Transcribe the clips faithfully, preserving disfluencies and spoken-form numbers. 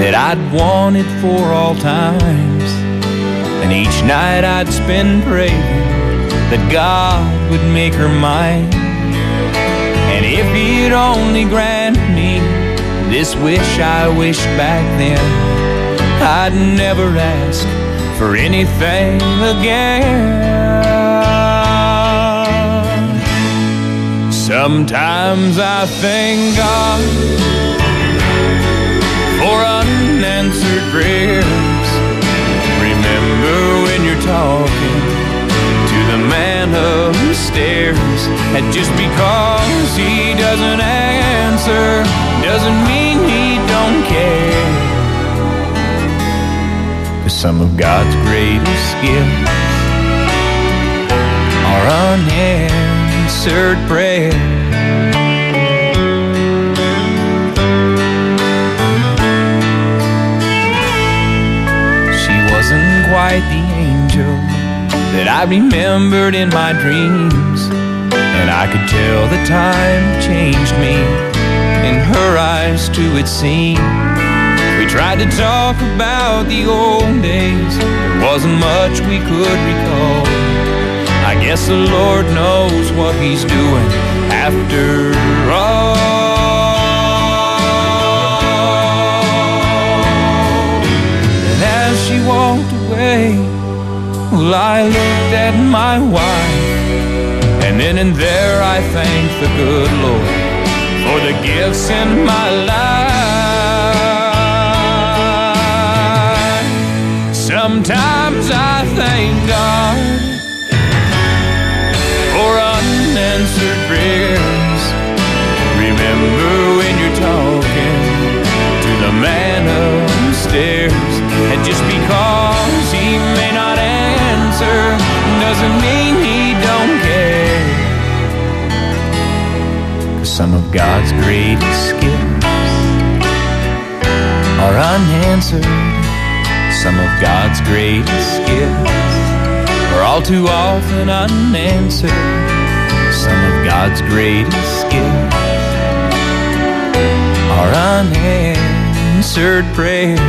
that I'd wanted for all times. And each night I'd spend praying that God would make her mine. And if He'd only grant me this wish I wished back then, I'd never ask for anything again. Sometimes I thank God for unanswered prayers. Remember when you're talking to the man upstairs, and just because he doesn't answer doesn't mean he don't care. 'Cause some of God's greatest gifts are unanswered prayer. She wasn't quite the angel that I remembered in my dreams, and I could tell the time changed me. In her eyes too it seemed. We tried to talk about the old days, there wasn't much we could recall. I guess the Lord knows what He's doing after all. And as she walked away, well, I looked at my wife, and then and there I thanked the good Lord for the gifts in my life. Sometimes I thank God for unanswered prayers. Remember when you're talking to the man upstairs, and just because he may not answer doesn't mean he don't care. 'Cause some of God's greatest gifts are unanswered. Some of God's greatest gifts are all too often unanswered. Some of God's greatest gifts are unanswered prayer.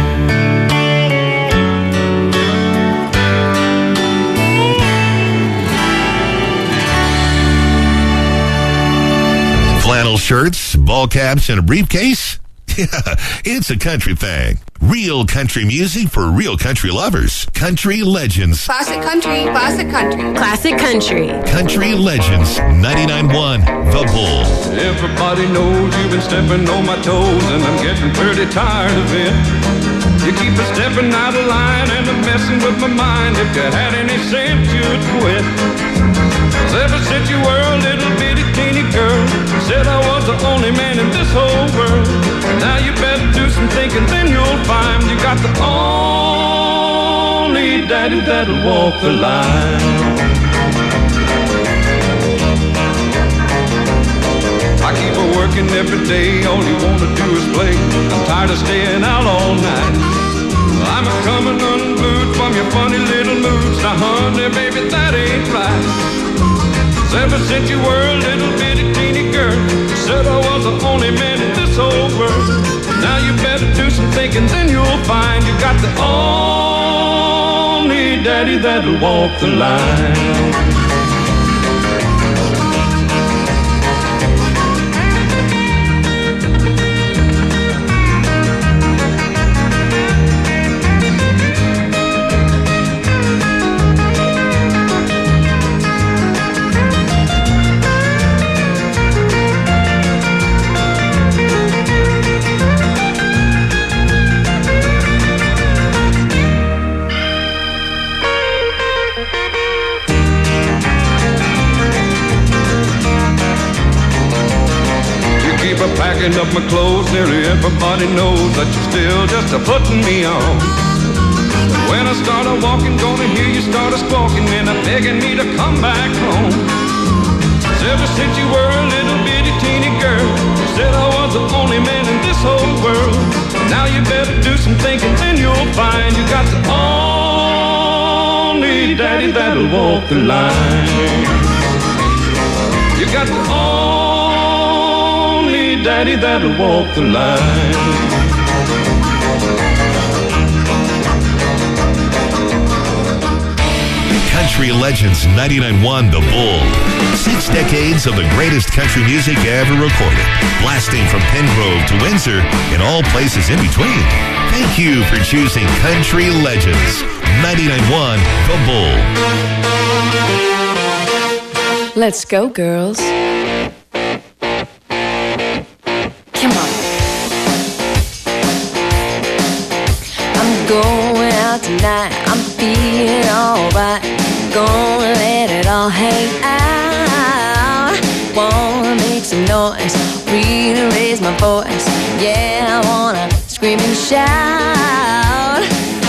Flannel shirts, ball caps, and a briefcase? Yeah, it's a country thing. Real country music for real country lovers. Country Legends. Classic country, classic country. Classic country. Country Legends, ninety-nine point one, The Bull. Everybody knows you've been stepping on my toes, and I'm getting pretty tired of it. You keep a stepping out of line and I'm messing with my mind. If you had any sense, you'd quit. 'Cause ever since you were a little bitty teeny girl, you said I was the only man in this whole world. Now you better do some thinking, then you'll find you got the only daddy that'll walk the line. I keep a working every day, all you wanna do is play. I'm tired of staying out all night. I'm a coming unglued from your funny little moves. Now honey, baby, that ain't right. 'Cause ever since you were a little bitty teeny girl, you said I was the only man in this whole world. Now you better do some thinking, then you'll find you got the only daddy that'll walk the line. Packing up my clothes, nearly everybody knows that you're still just a putting me on. When I start a walking, gonna hear you start a squawking and I'm begging me to come back home. 'Cause ever since you were a little bitty teeny girl, you said I was the only man in this whole world. Now you better do some thinking, then you'll find you got the only daddy that'll walk the line. You got the only daddy that'll walk the line. Country Legends ninety-nine point one The Bull. Six decades of the greatest country music ever recorded, blasting from Pengrove to Windsor and all places in between. Thank you for choosing Country Legends ninety-nine point one The Bull. Let's go, girls. Come on. I'm going out tonight. I'm feeling alright. Gonna let it all hang out. Wanna make some noise, really raise my voice. Yeah, I wanna scream and shout.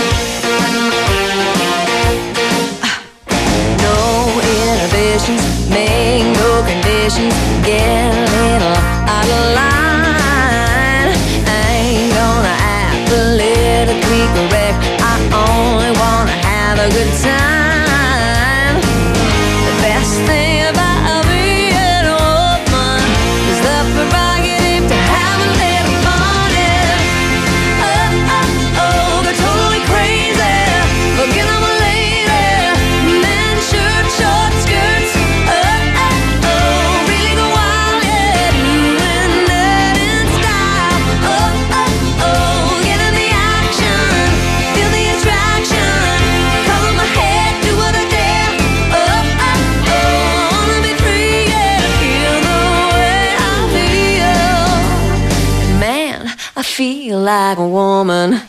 No inhibitions, make no conditions. Get a little out of line. I ain't gonna act politically correct. I only wanna have a good time. The best thing about being a woman is the prerogative to have a little fun. Oh, oh, oh, they're totally crazy. Forget I'm a lady. Men, shirt, short skirts. Oh, oh, oh, really go wild, yeah. Doing that in style. Oh, oh, oh, get in the action. Feel the attraction. Color my head, do what I dare. Oh, oh, oh, I wanna be free, yeah. Feel the way I feel. Man, I feel like a woman.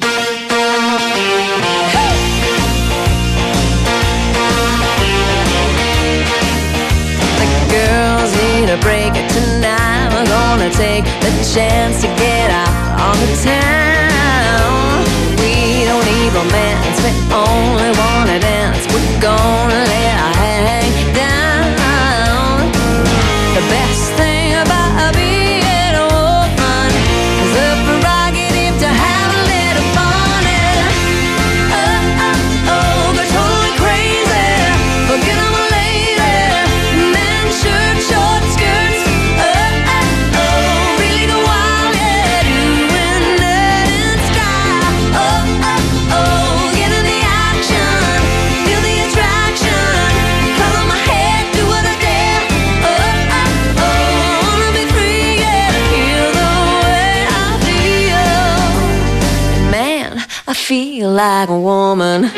The girls need a break tonight. We're gonna take the chance to get out on the town. We don't need romance, we only wanna dance. We're gonna let our hang down. The best thing about being a woman is the prerogative to have a little fun. Oh, oh, oh, they're totally crazy. Forget I'm a lady. Men, shirt, short skirts. Oh, oh, oh, really go wild, yeah. Doing that in style. Oh, oh, oh, get in the action. Feel the attraction. Color my head, do what I dare. Oh, oh, oh, I wanna be free, yeah. Feel the way I feel. Man, I feel like a woman.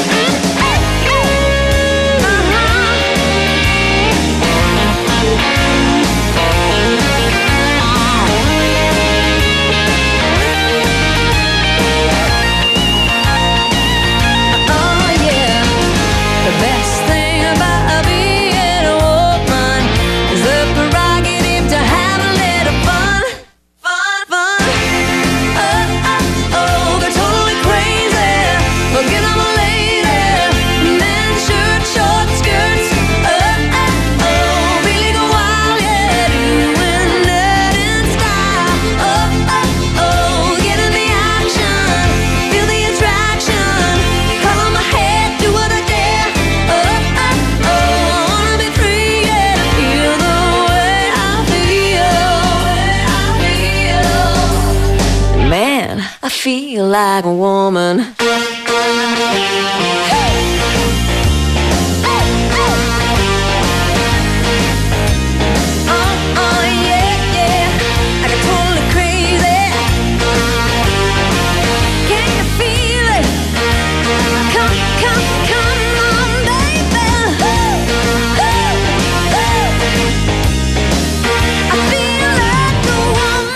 Oh yeah, the best thing about being a woman is the prerogative to have a little fun, fun, fun. Oh, oh, oh, they're totally crazy. Forget I'm a lady. Men, shirt, short skirts. Oh, oh, oh, really go wild, yeah. Doing that in style. Oh, oh, oh, get in the action. Feel the attraction. Color my head, do what I dare. Oh, oh, oh, I wanna be free, yeah. Feel the way I feel. Man, I feel like a woman. Oh, oh, yeah, yeah. I get totally crazy. Can you feel it? Come, come, come on, baby. I feel like a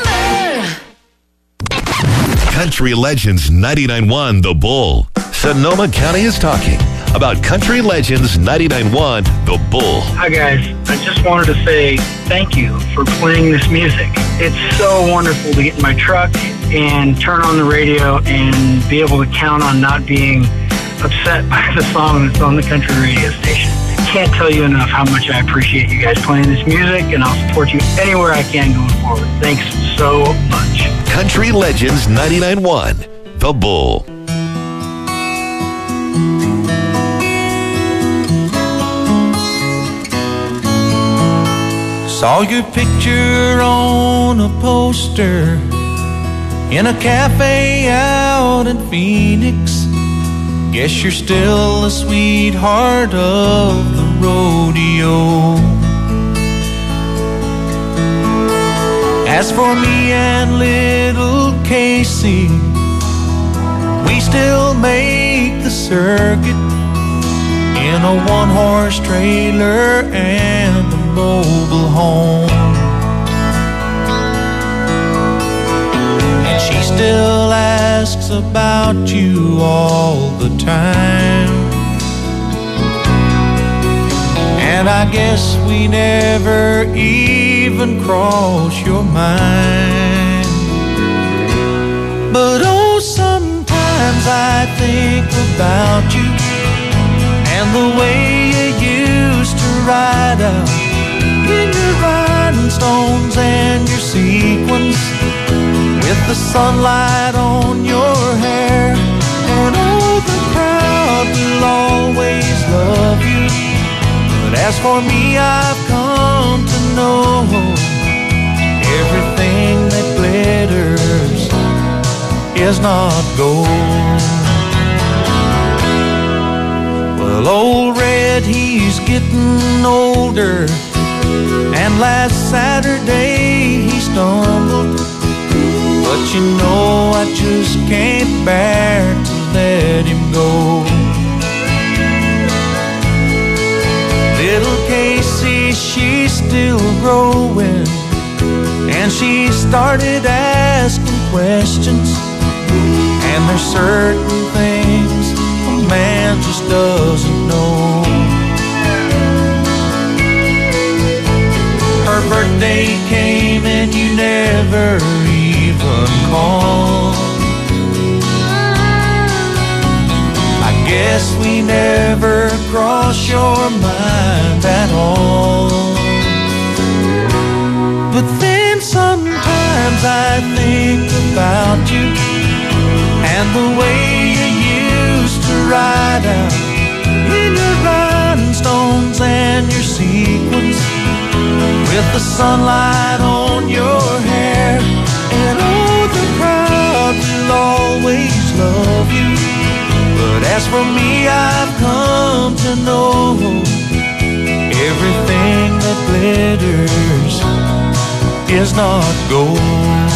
woman. Country Legends ninety-nine point one The Bull. Sonoma County is talking about Country Legends ninety-nine point one The Bull. Hi guys, I just wanted to say thank you for playing this music. It's so wonderful to get in my truck and turn on the radio and be able to count on not being upset by the song that's on the country radio station. I can't tell you enough how much I appreciate you guys playing this music, and I'll support you anywhere I can going forward. Thanks so much. Country Legends ninety-nine point one The Bull. Saw your picture on a poster in a cafe out in Phoenix. Guess you're still the sweetheart of the rodeo. As for me and little Casey, we still make the circuit in a one-horse trailer and a mobile home. And she still asks about you all the time. And I guess we never even cross your mind. But oh, sometimes I think about you and the way you used to ride out in your rhinestones and your sequins, with the sunlight on your hair. And oh, the crowd will always love you. But as for me, I've come to know everything that glitters is not gold. Well, old Red, he's getting older, and last Saturday he stumbled. But you know I just can't bear to let him go. Little Casey, she's still growing, and she started asking questions. And there's certain things a man just doesn't know. Her birthday came and you never even called. I guess we never cross your mind at all. But then sometimes I think about you and the way you used to ride out in your rhinestones and your sequins, with the sunlight on your hair. And oh, the crowd will always love you. But as for me, I've come to know everything that glitters is not gold.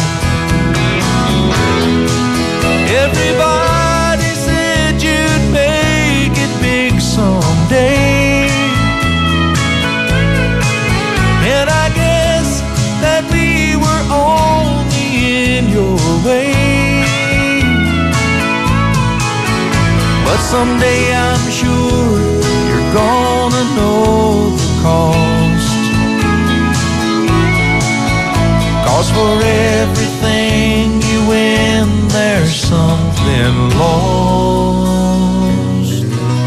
Everybody said you'd make it big someday, and I guess that we were only in your way. But someday I'm sure you're gonna know the cost. 'Cause for everything you win, there's something lost.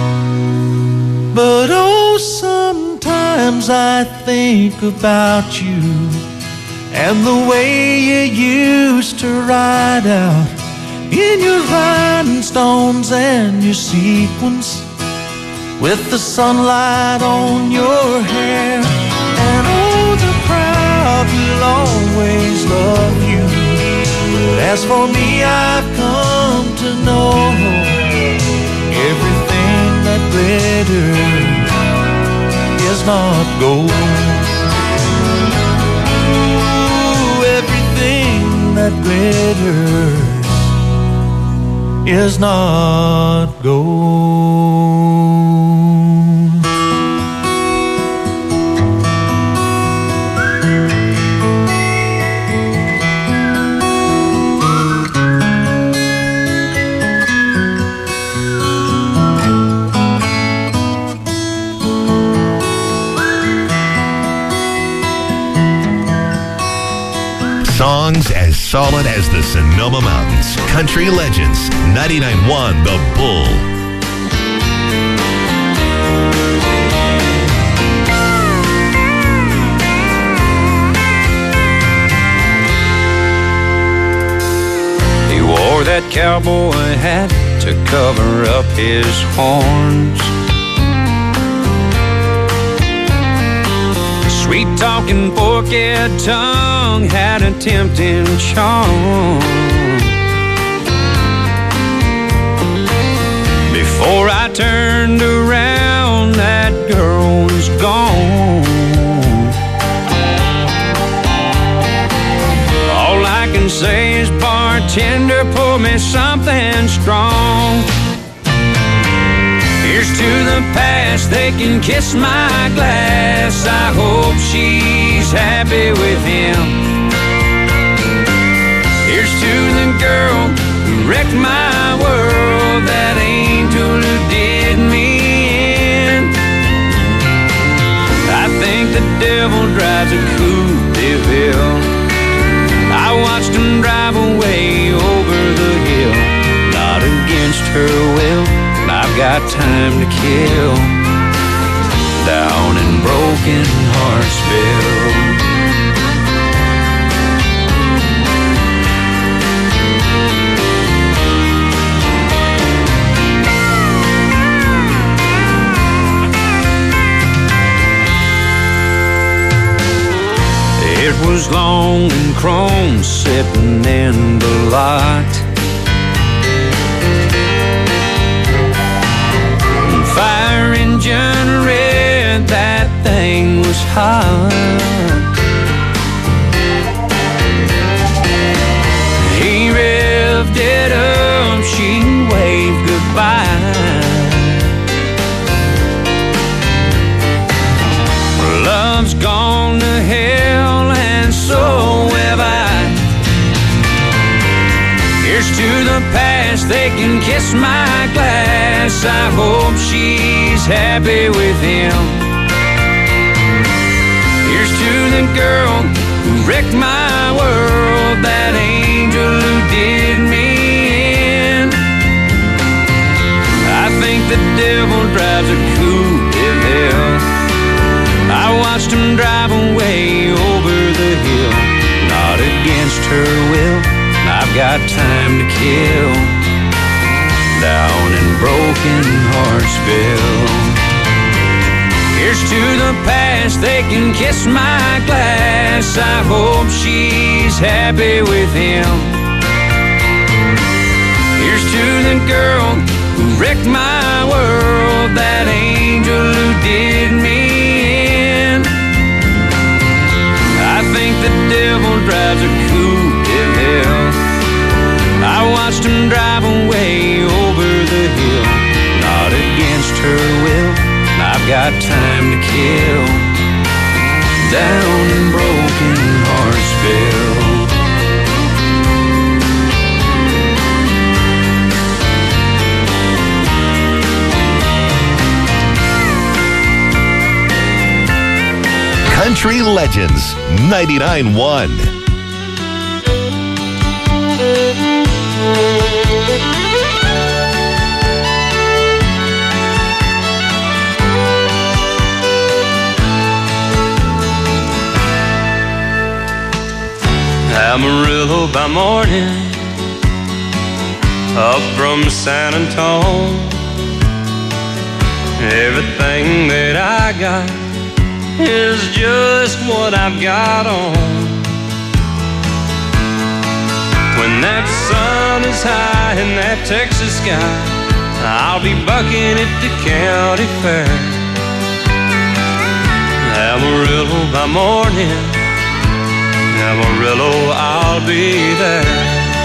But oh, sometimes I think about you and the way you used to ride out in your rhinestones and your sequins, with the sunlight on your hair. And oh, the crowd will always love you. But as for me, I've come to know everything that glitters is not gold. Ooh, everything that glitters is not gold. Songs as solid as the Sonoma Mountains. Country Legends, ninety-nine point one The Bull. He wore that cowboy hat to cover up his horns. Sweet-talking, forked tongue had a tempting charm. turned around, that girl was gone. All I can say is, bartender, pour me something strong. Here's to the past, they can kiss my glass. I hope she's happy with him. Here's to the girl who wrecked my world, that angel who did me in. I think the devil drives a coupe de ville. I watched him drive away over the hill, not against her will. I've got time to kill down in Broken Heartsville. It was long and chrome sitting in the lot. Fire engine red, that thing was hot. He revved it up, she waved goodbye. Love's gone to hell, and so have I. Here's to the past, they can kiss my glass. I hope she's happy with him. Here's to the girl who wrecked my world, that angel who did me in. I think the devil drives a coupe de ville. I watched him drive away over the hill, not against her will. I've got time to kill down in Broken Heartsville. Here's to the past, they can kiss my glass. I hope she's happy with him. Here's to the girl who wrecked my world, that angel who did me in. I think the devil drives a coupe de ville. I watched him drive away over the hill, not against her will. I've got time to kill down in Broken Heartsville. Country Legends ninety-nine point one. Amarillo by morning, up from San Antone. Everything that I got is just what I've got on. When that sun is high in that Texas sky, I'll be bucking at the county fair. Amarillo by morning, Amarillo, I'll be there.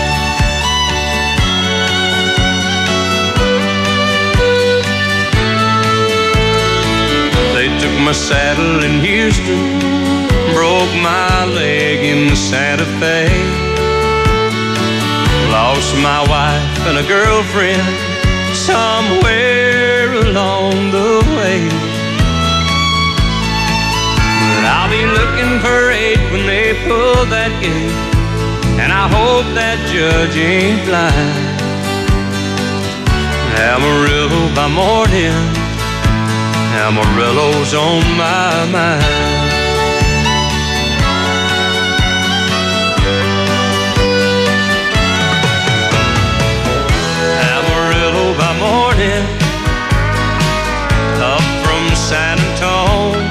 They took my saddle in Houston, broke my leg in Santa Fe. Lost my wife and a girlfriend somewhere along the way. But I'll be looking for eight when they pull that gate, and I hope that judge ain't blind. Amarillo by morning, Amarillo's on my mind. Amarillo by morning, up from San Antone.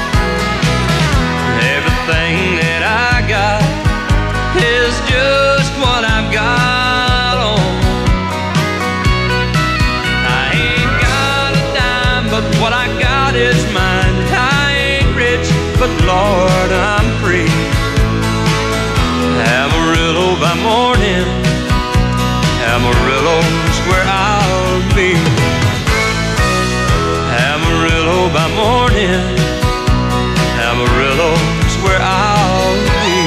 Everything that I got is just what I've got on. I ain't got heart, I'm free. Amarillo by morning, Amarillo's where I'll be. Amarillo by morning, Amarillo's where I'll be.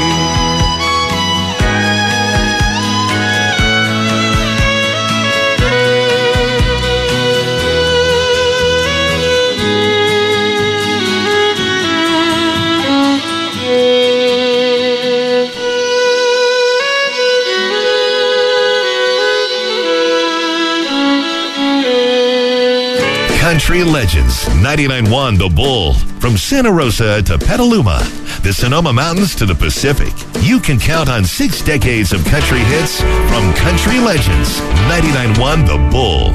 Country Legends, ninety-nine point one The Bull. From Santa Rosa to Petaluma, the Sonoma Mountains to the Pacific, you can count on six decades of country hits from Country Legends, ninety-nine point one The Bull.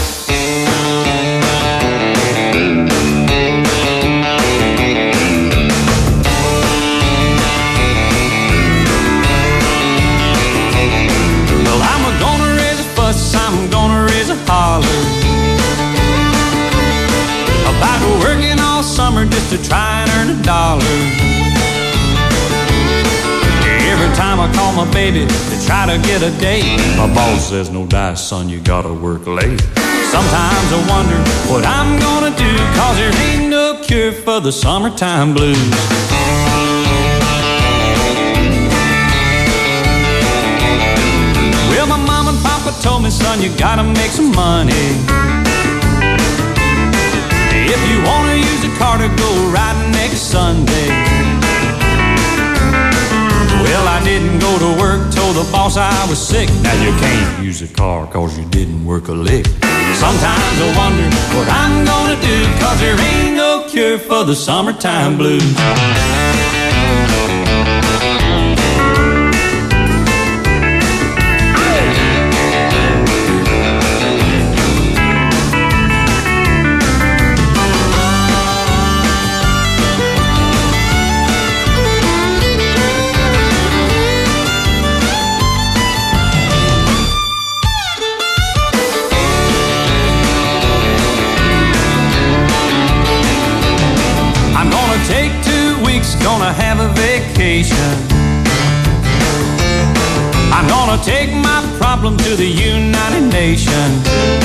Well, I'm gonna raise a fuss, I'm gonna raise a holler about working all summer just to try and earn a dollar. Every time I call my baby to try to get a date, my boss says, no dice, son, you gotta work late. Sometimes I wonder what I'm gonna do, cause there ain't no cure for the summertime blues. Well, my mom and papa told me, son, you gotta make some money. If you want to use a car to go riding next Sunday. Well, I didn't go to work, told the boss I was sick. Now you can't use a car cause you didn't work a lick. Sometimes I wonder what I'm gonna do, cause there ain't no cure for the summertime blues. Take two weeks, gonna have a vacation. I'm gonna take my problem to the United Nations.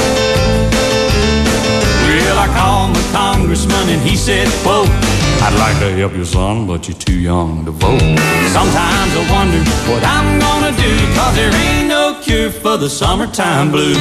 Well, I called the congressman and he said, quote, I'd like to help you, son, but you're too young to vote. Sometimes I wonder what I'm gonna do, cause there ain't no cure for the summertime blues.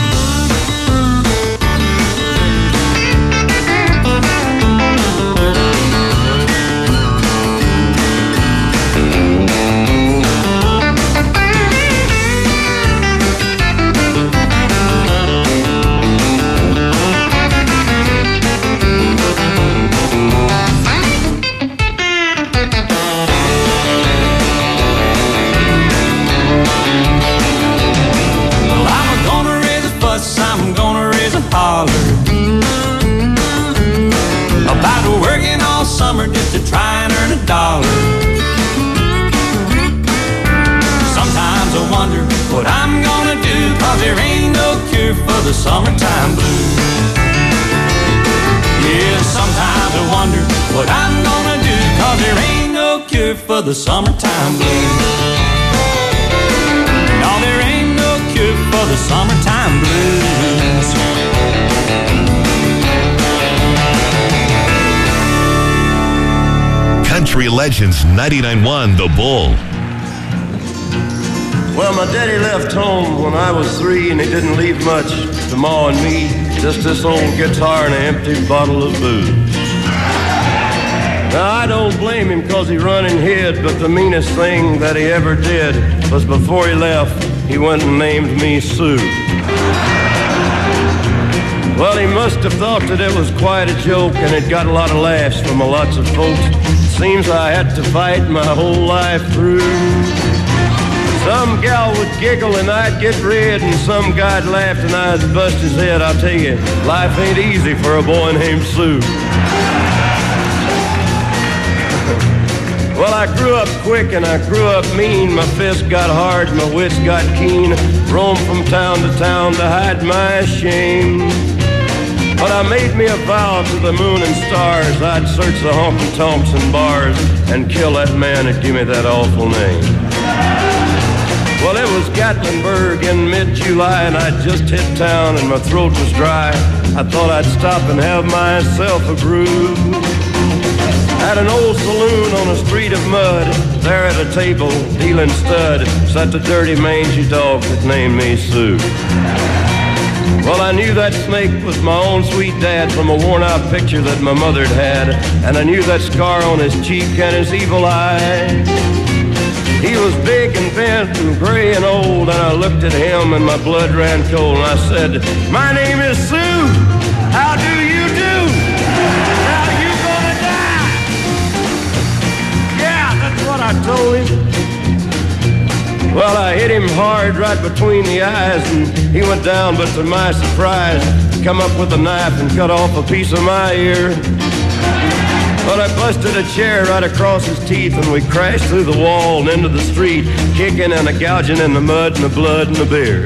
About working all summer just to try and earn a dollar. Sometimes I wonder what I'm gonna do, cause there ain't no cure for the summertime blues. Yeah, sometimes I wonder what I'm gonna do, cause there ain't no cure for the summertime blues. No, there ain't no cure for the summertime blues. Country Legends, ninety-nine point one The Bull. Well, my daddy left home when I was three, and he didn't leave much to Ma and me, just this old guitar and an empty bottle of booze. Now, I don't blame him cause he run and hid, but the meanest thing that he ever did was before he left, he went and named me Sue. Well, he must have thought that it was quite a joke, and it got a lot of laughs from a lots of folks. Seems I had to fight my whole life through. Some gal would giggle and I'd get red, and some guy'd laugh and I'd bust his head. I'll tell you, life ain't easy for a boy named Sue. Well, I grew up quick and I grew up mean. My fists got hard, my wits got keen. Roamed from town to town to hide my shame. But I made me a vow to the moon and stars I'd search the honky-tonks and bars and kill that man that gave me that awful name. Well, it was Gatlinburg in mid-July, and I'd just hit town and my throat was dry. I thought I'd stop and have myself a brew. At an old saloon on a street of mud, there at a table, dealing stud, sat the dirty mangy dog that named me Sue. Well, I knew that snake was my own sweet dad from a worn-out picture that my mother'd had, and I knew that scar on his cheek and his evil eye. He was big and bent and gray and old, and I looked at him and my blood ran cold, and I said, "My name is Sue. How do you do? How you gonna die?" Yeah, that's what I told him. Well, I hit him hard right between the eyes, and he went down, but to my surprise, come up with a knife and cut off a piece of my ear. But I busted a chair right across his teeth, and we crashed through the wall and into the street, kicking and a gouging in the mud and the blood and the beer.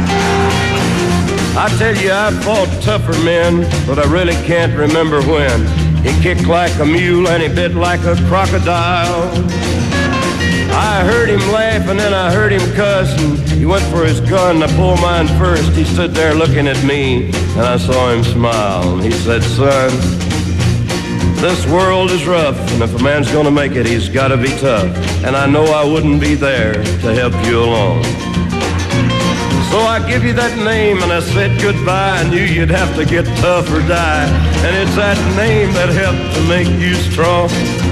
I tell you, I've fought tougher men, but I really can't remember when. He kicked like a mule and he bit like a crocodile. I heard him laugh and then I heard him cuss, and he went for his gun. I pulled mine first. He stood there looking at me, and I saw him smile. And he said, "Son, this world is rough, and if a man's gonna make it, he's gotta be tough. And I know I wouldn't be there to help you along. So I give you that name, and I said goodbye. I knew you'd have to get tough or die, and it's that name that helped to make you strong."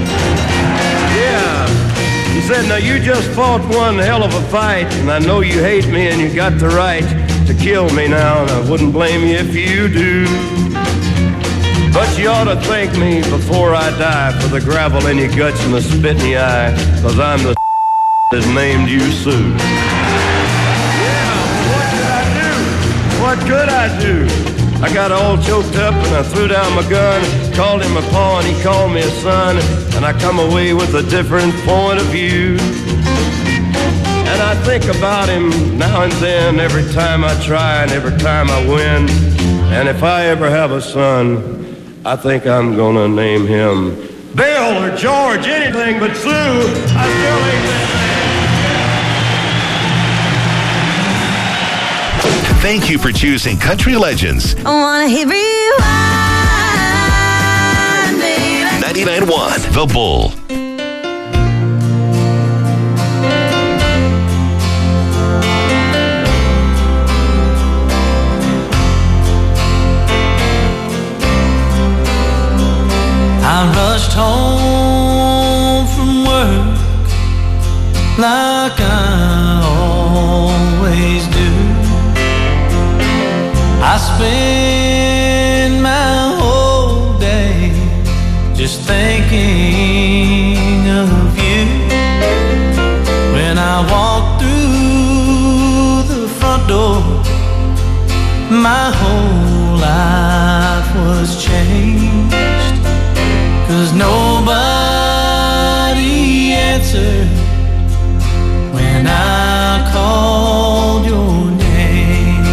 Yeah. He said, "Now you just fought one hell of a fight, and I know you hate me and you got the right to kill me now, and I wouldn't blame you if you do. But you ought to thank me before I die for the gravel in your guts and the spit in your eye, because I'm the that named you Sue." Yeah, what could I do? What could I do? I got all choked up and I threw down my gun, called him a paw and he called me a son, and I come away with a different point of view. And I think about him now and then, every time I try and every time I win. And if I ever have a son, I think I'm gonna name him Bill or George, anything but Sue. I still ain't that. Thank you for choosing Country Legends. I wanna hear rewind, baby. ninety-nine point one The Bull. I rushed home from work like I always do. I spend my whole day just thinking of you. When I walk through the front door, my whole life was changed. 'Cause nobody answered when I called your name.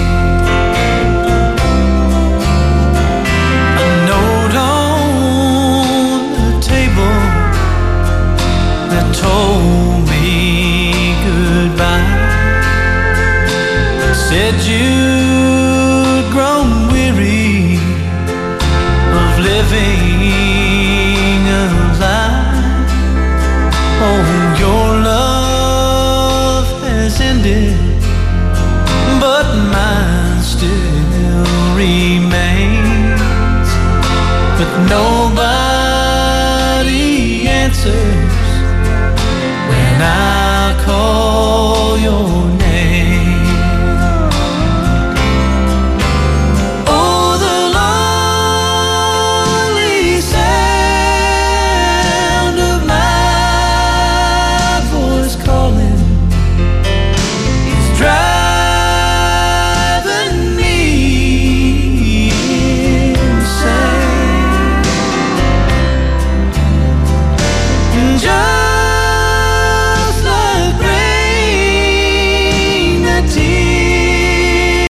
A note on the table that told me goodbye said you'd grown weary of living. Oh, your love has ended, but mine still remains. But nobody answered